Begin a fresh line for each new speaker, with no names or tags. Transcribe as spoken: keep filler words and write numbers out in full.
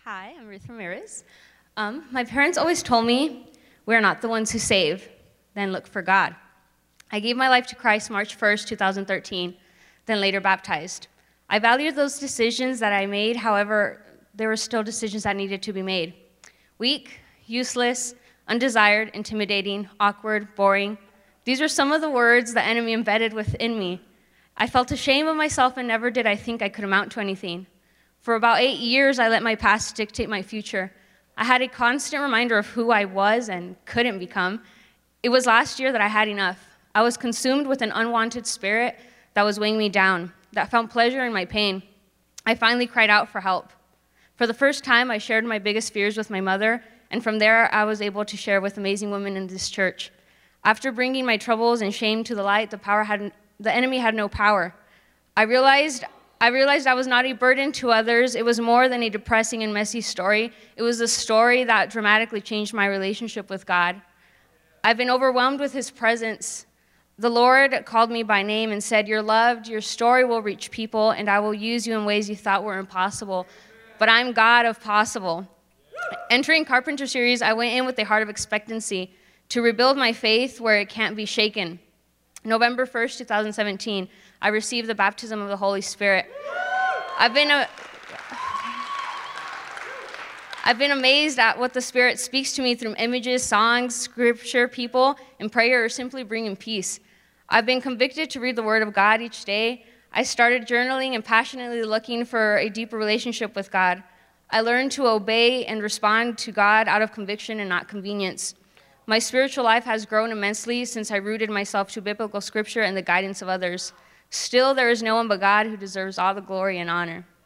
Hi, I'm Ruth Ramirez. Um, my parents always told me, we're not the ones who save, then look for God. I gave my life to Christ March first, two thousand thirteen, then later baptized. I valued those decisions that I made, however, there were still decisions that needed to be made. Weak, useless, undesired, intimidating, awkward, boring. These were some of the words the enemy embedded within me. I felt ashamed of myself and never did I think I could amount to anything. For about eight years, I let my past dictate my future. I had a constant reminder of who I was and couldn't become. It was last year that I had enough. I was consumed with an unwanted spirit that was weighing me down, that found pleasure in my pain. I finally cried out for help. For the first time, I shared my biggest fears with my mother, and from there, I was able to share with amazing women in this church. After bringing my troubles and shame to the light, the power had, the enemy had no power. I realized I realized I was not a burden to others. It was more than a depressing and messy story. It was a story that dramatically changed my relationship with God. I've been overwhelmed with his presence. The Lord called me by name and said, "You're loved, your story will reach people, and I will use you in ways you thought were impossible. But I'm God of possible." Entering Carpenter Series, I went in with a heart of expectancy to rebuild my faith where it can't be shaken. November first, two thousand seventeen, I received the baptism of the Holy Spirit. I've been, a, I've been amazed at what the Spirit speaks to me through images, songs, scripture, people, and prayer, or simply bringing peace. I've been convicted to read the Word of God each day. I started journaling and passionately looking for a deeper relationship with God. I learned to obey and respond to God out of conviction and not convenience. My spiritual life has grown immensely since I rooted myself to biblical scripture and the guidance of others. Still, there is no one but God who deserves all the glory and honor.